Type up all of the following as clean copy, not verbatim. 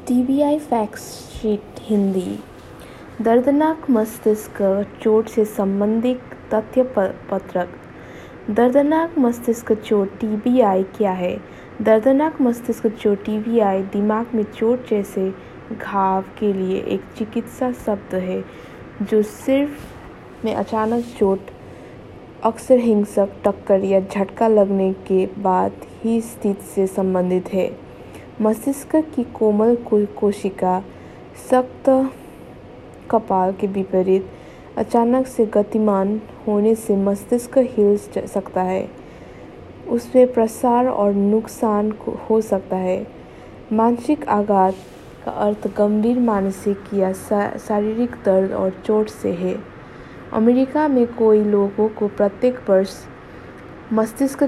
TBI fact sheet Hindi. दर्दनाक मस्तिष्क चोट से संबंधित तथ्य पत्रक। दर्दनाक मस्तिष्क चोट टीबीआई क्या है? दर्दनाक मस्तिष्क चोट टीबीआई दिमाग में चोट जैसे घाव के लिए एक चिकित्सा शब्द है जो सिर्फ में अचानक चोट, अक्सर हिंसक टक्कर या झटका लगने के बाद ही स्थिति से संबंधित है। मस्तिष्क की कोमल कोशिका सख्त कपाल के विपरीत अचानक से गतिमान होने से मस्तिष्क हिल सकता है, उसमें प्रसार और नुकसान हो सकता है। मानसिक आघात का अर्थ गंभीर मानसिक या शारीरिक दर्द और चोट से है। अमेरिका में कई लोगों को प्रत्येक वर्ष मस्तिष्क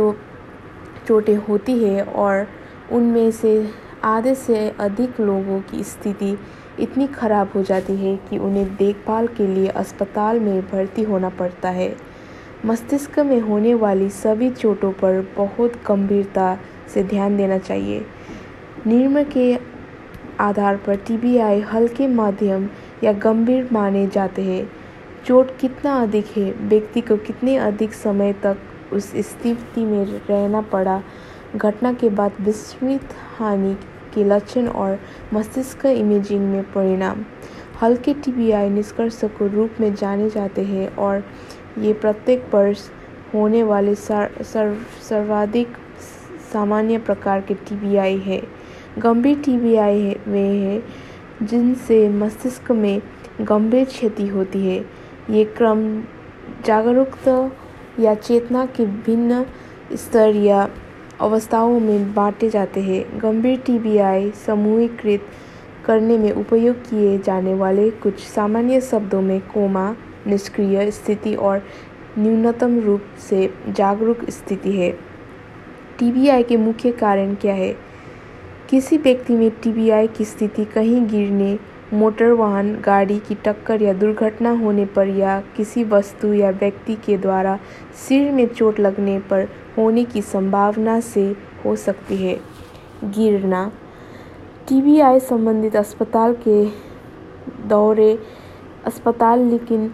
चोटें होती है और उनमें से आधे से अधिक लोगों की स्थिति इतनी खराब हो जाती है कि उन्हें देखभाल के लिए अस्पताल में भर्ती होना पड़ता है। मस्तिष्क में होने वाली सभी चोटों पर बहुत गंभीरता से ध्यान देना चाहिए। निर्णय के आधार पर टीबीआई हल्के, मध्यम या गंभीर माने जाते हैं। चोट कितना अधिक है, व्यक्ति को कितने अधिक समय तक उस स्थिति में रहना पड़ा, घटना के बाद विस्मृत हानि के लक्षण और मस्तिष्क इमेजिंग में परिणाम। हल्के टीबीआई निष्कर्ष के रूप में जाने जाते हैं और ये प्रत्येक वर्ष होने वाले सर्वाधिक सामान्य प्रकार के टीबीआई है। गंभीर टीबीआई वे हैं जिनसे मस्तिष्क में गंभीर क्षति होती है। ये क्रम जागरूकता या चेतना के भिन्न स्तर या अवस्थाओं में बांटे जाते हैं। गंभीर टीबीआई समूहीकृत करने में उपयोग किए जाने वाले कुछ सामान्य शब्दों में कोमा, निष्क्रिय स्थिति और न्यूनतम रूप से जागरूक स्थिति है। टीबीआई के मुख्य कारण क्या है? किसी व्यक्ति में टीबीआई की स्थिति कहीं गिरने, मोटर वाहन, गाड़ी की टक्कर या दुर्घटना होने पर या किसी वस्तु या व्यक्ति के द्वारा सिर में चोट लगने पर होने की संभावना से हो सकती है। गिरना। टीबीआई संबंधित अस्पताल के दौरे, अस्पताल लेकिन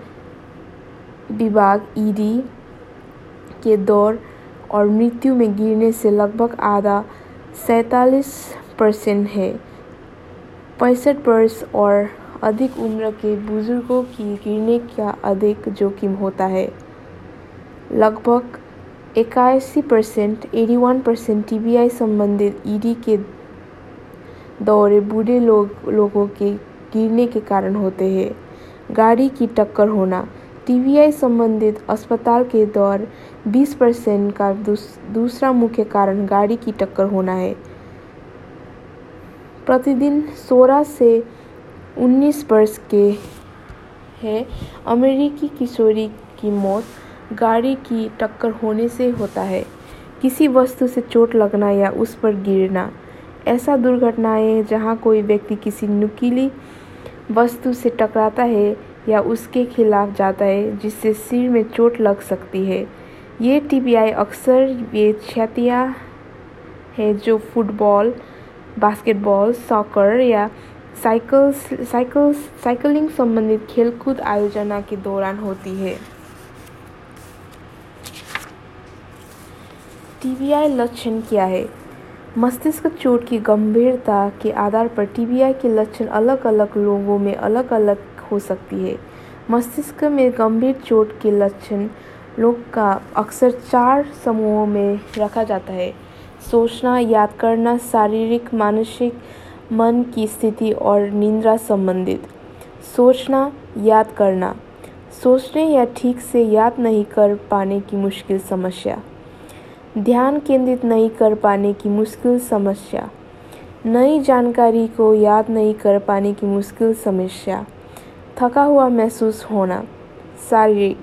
विभाग ईडी के दौर और मृत्यु में गिरने से लगभग आधा 47% है। 65 वर्ष और अधिक उम्र के बुजुर्गों की गिरने का अधिक जोखिम होता है। लगभग 81%, 81% टीबीआई संबंधित ईडी के दौरे बूढ़े लोगों के गिरने के कारण होते हैं। गाड़ी की टक्कर होना। टीबीआई संबंधित अस्पताल के दौर 20% का दूसरा मुख्य कारण गाड़ी की टक्कर होना है। प्रतिदिन 16 से 19 वर्ष के है अमेरिकी किशोरी की मौत गाड़ी की टक्कर होने से होता है। किसी वस्तु से चोट लगना या उस पर गिरना। ऐसा दुर्घटनाएं जहां कोई व्यक्ति किसी नुकीली वस्तु से टकराता है या उसके खिलाफ जाता है जिससे सिर में चोट लग सकती है। ये टीबीआई अक्सर वे क्षतियाँ हैं जो फुटबॉल, बास्केटबॉल, सॉकर या साइकिलिंग संबंधित खेलकूद आयोजना के दौरान होती है। टीबीआई लक्षण क्या है? मस्तिष्क चोट की गंभीरता के आधार पर टीबीआई के लक्षण अलग अलग लोगों में अलग अलग हो सकती है। मस्तिष्क में गंभीर चोट के लक्षण लोग का अक्सर 4 समूहों में रखा जाता है: सोचना, याद करना, शारीरिक, मानसिक, मन की स्थिति और निद्रा संबंधित। सोचना, याद करना। सोचने या ठीक से याद नहीं कर पाने की मुश्किल समस्या। ध्यान केंद्रित नहीं कर पाने की मुश्किल समस्या। नई जानकारी को याद नहीं कर पाने की मुश्किल समस्या। थका हुआ महसूस होना। शारीरिक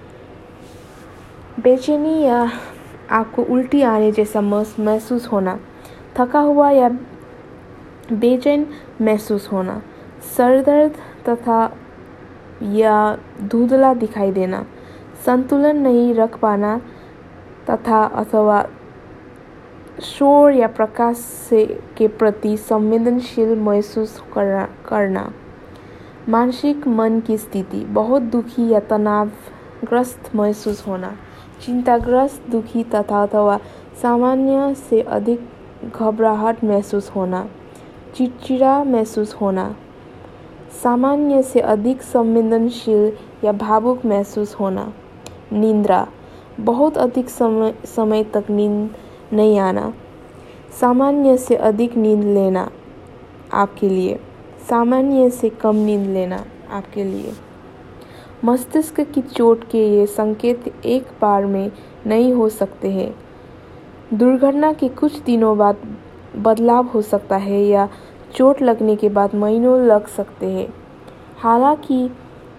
बेचैनी या आपको उल्टी आने जैसा महसूस होना। थका हुआ या बेचैन महसूस होना। सर दर्द तथा या धुंधला दिखाई देना। संतुलन नहीं रख पाना तथा अथवा शोर या प्रकाश के प्रति संवेदनशील महसूस करना। मानसिक मन की स्थिति, बहुत दुखी या तनावग्रस्त महसूस होना, चिंताग्रस्त, दुखी तथा अथवा सामान्य से अधिक घबराहट महसूस होना, चिड़चिड़ा महसूस होना, सामान्य से अधिक संवेदनशील या भावुक महसूस होना। निद्रा, बहुत अधिक समय तक नींद नहीं आना, सामान्य से अधिक नींद लेना आपके लिए, सामान्य से कम नींद लेना आपके लिए। मस्तिष्क की चोट के ये संकेत एक बार में नहीं हो सकते हैं। दुर्घटना के कुछ दिनों बाद बदलाव हो सकता है या चोट लगने के बाद महीनों लग सकते हैं। हालांकि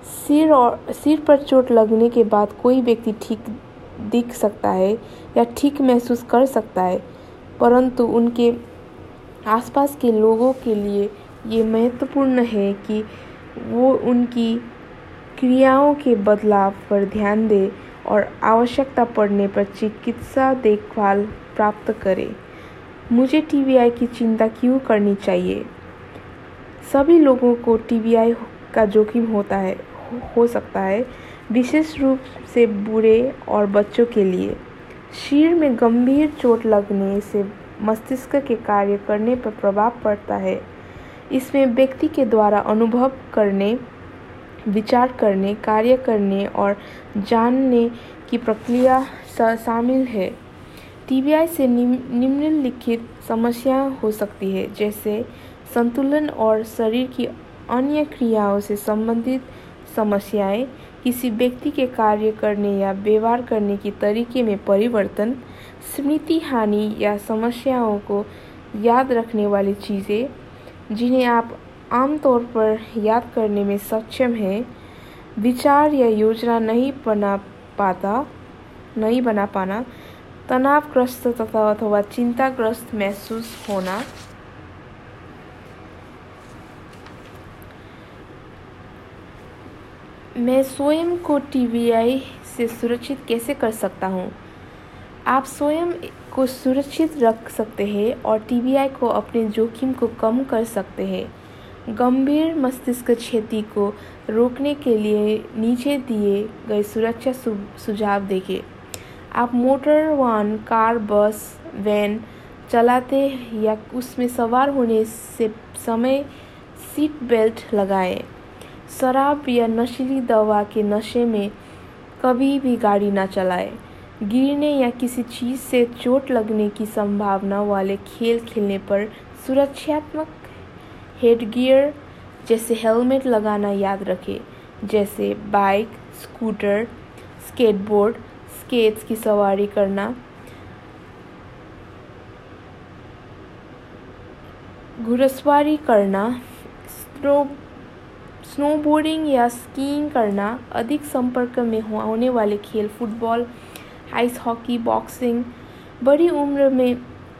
सिर पर चोट लगने के बाद कोई व्यक्ति ठीक दिख सकता है या ठीक महसूस कर सकता है, परंतु उनके आसपास के लोगों के लिए ये महत्वपूर्ण है कि वो उनकी क्रियाओं के बदलाव पर ध्यान दें और आवश्यकता पड़ने पर चिकित्सा देखभाल प्राप्त करें। मुझे टीबीआई की चिंता क्यों करनी चाहिए? सभी लोगों को टीबीआई का जोखिम हो सकता है, विशेष रूप से बूढ़े और बच्चों के लिए। सिर में गंभीर चोट लगने से मस्तिष्क के कार्य करने पर प्रभाव पड़ता है। इसमें व्यक्ति के द्वारा अनुभव करने, विचार करने, कार्य करने और जानने की प्रक्रिया शामिल है। टीबीआई से निम्नलिखित समस्याएं हो सकती है, जैसे संतुलन और शरीर की अन्य क्रियाओं से संबंधित समस्याएं, किसी व्यक्ति के कार्य करने या व्यवहार करने के तरीके में परिवर्तन, स्मृति हानि या समस्याओं को याद रखने वाली चीज़ें जिन्हें आप आमतौर पर याद करने में सक्षम हैं, विचार या योजना नहीं बना पाना, तनावग्रस्त तथा अथवा चिंताग्रस्त महसूस होना। मैं स्वयं को टीबीआई से सुरक्षित कैसे कर सकता हूँ? आप स्वयं को सुरक्षित रख सकते हैं और टीबीआई को अपने जोखिम को कम कर सकते हैं। गंभीर मस्तिष्क क्षति को रोकने के लिए नीचे दिए गए सुरक्षा सुझाव देखें। आप मोटर वाहन, कार, बस, वैन चलाते या उसमें सवार होने से समय सीट बेल्ट लगाएं। शराब या नशीली दवा के नशे में कभी भी गाड़ी न चलाएं। गिरने या किसी चीज़ से चोट लगने की संभावना वाले खेल खेलने पर सुरक्षात्मक हेडगियर जैसे हेलमेट लगाना याद रखें, जैसे बाइक, स्कूटर, स्केटबोर्ड, स्केट्स की सवारी करना, घुड़सवारी करना, स्नोबोर्डिंग या स्कीइंग करना, अधिक संपर्क में होने वाले खेल, फुटबॉल, आइस हॉकी, बॉक्सिंग। बड़ी उम्र में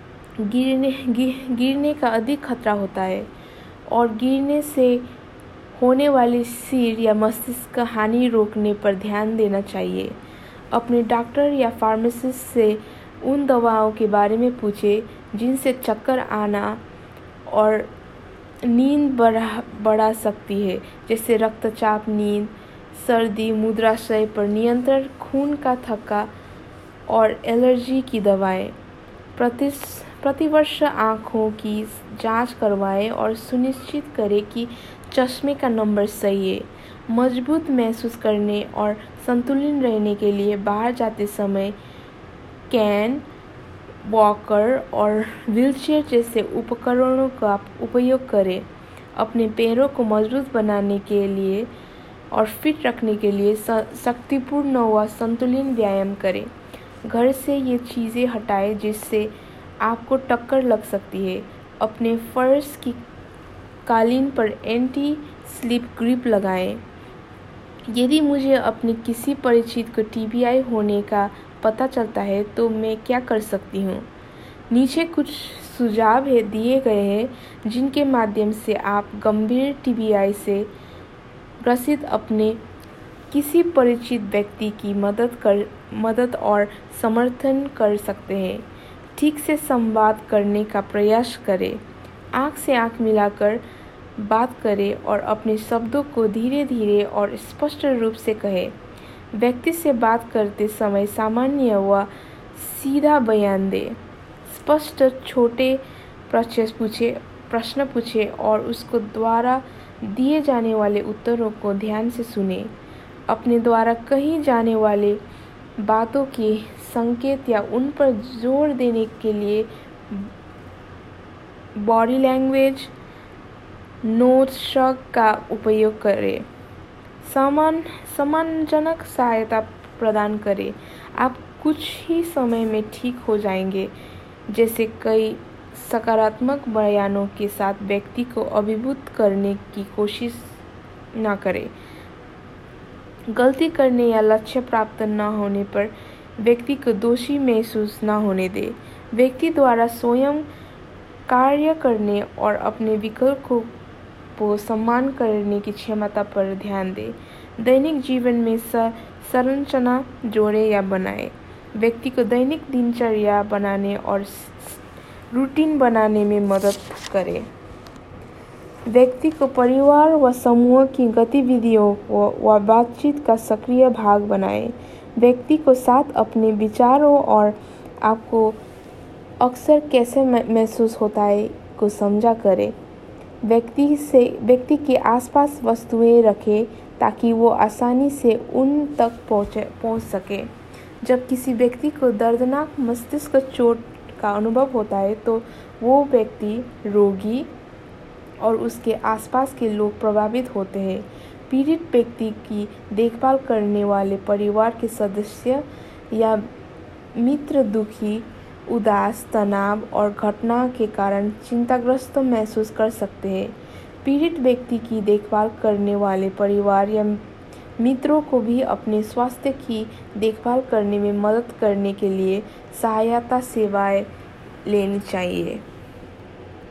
गिरने का अधिक खतरा होता है और गिरने से होने वाली सिर या मस्तिष्क हानि रोकने पर ध्यान देना चाहिए। अपने डॉक्टर या फार्मासिस्ट से उन दवाओं के बारे में पूछें जिनसे चक्कर आना और नींद बढ़ा सकती है, जैसे रक्तचाप, नींद, सर्दी, मूत्राशय पर नियंत्रण, खून का थक्का और एलर्जी की दवाएं। प्रतिवर्ष आँखों की जांच करवाएं और सुनिश्चित करें कि चश्मे का नंबर सही है। मजबूत महसूस करने और संतुलित रहने के लिए बाहर जाते समय कैन, वॉकर और व्हीलचेयर जैसे उपकरणों का उपयोग करें। अपने पैरों को मजबूत बनाने के लिए और फिट रखने के लिए शक्तिपूर्ण व संतुलित व्यायाम करें। घर से ये चीज़ें हटाएं जिससे आपको टक्कर लग सकती है। अपने फर्श की कालीन पर एंटी स्लिप ग्रिप लगाएं। यदि मुझे अपने किसी परिचित को टीबीआई होने का पता चलता है तो मैं क्या कर सकती हूँ? नीचे कुछ सुझाव दिए गए हैं जिनके माध्यम से आप गंभीर टीबीआई से ग्रसित अपने किसी परिचित व्यक्ति की मदद और समर्थन कर सकते हैं। ठीक से संवाद करने का प्रयास करें। आँख से आँख मिलाकर बात करें और अपने शब्दों को धीरे धीरे और स्पष्ट रूप से कहें। व्यक्ति से बात करते समय सामान्य व सीधा बयान दें। स्पष्ट छोटे प्रश्न पूछें और उसको द्वारा दिए जाने वाले उत्तरों को ध्यान से सुनें। अपने द्वारा कही जाने वाले बातों के संकेत या उन पर जोर देने के लिए बॉडी लैंग्वेज, नोट्स, शब्द का उपयोग करें। सम्मानजनक सहायता प्रदान करें। आप कुछ ही समय में ठीक हो जाएंगे। जैसे कई सकारात्मक बयानों के साथ व्यक्ति को अभिभूत करने की कोशिश न करें। गलती करने या लक्ष्य प्राप्त न होने पर व्यक्ति को दोषी महसूस न होने दें। व्यक्ति द्वारा स्वयं कार्य करने और अपने विकल्पों को सम्मान करने की क्षमता पर ध्यान दें। दैनिक जीवन में संरचना जोड़ें या बनाएं। व्यक्ति को दैनिक दिनचर्या बनाने और रूटीन बनाने में मदद करें। व्यक्ति को परिवार व समूह की गतिविधियों व बातचीत का सक्रिय भाग बनाएं। व्यक्ति को साथ अपने विचारों और आपको अक्सर कैसे महसूस होता है को समझा करें। व्यक्ति के आसपास वस्तुएं रखें ताकि वो आसानी से उन तक पहुंच सके। जब किसी व्यक्ति को दर्दनाक मस्तिष्क चोट का अनुभव होता है तो वो व्यक्ति, रोगी और उसके आसपास के लोग प्रभावित होते हैं। पीड़ित व्यक्ति की देखभाल करने वाले परिवार के सदस्य या मित्र दुखी, उदास, तनाव और घटना के कारण चिंताग्रस्त महसूस कर सकते हैं। पीड़ित व्यक्ति की देखभाल करने वाले परिवार या मित्रों को भी अपने स्वास्थ्य की देखभाल करने में मदद करने के लिए सहायता सेवाएं लेनी चाहिए।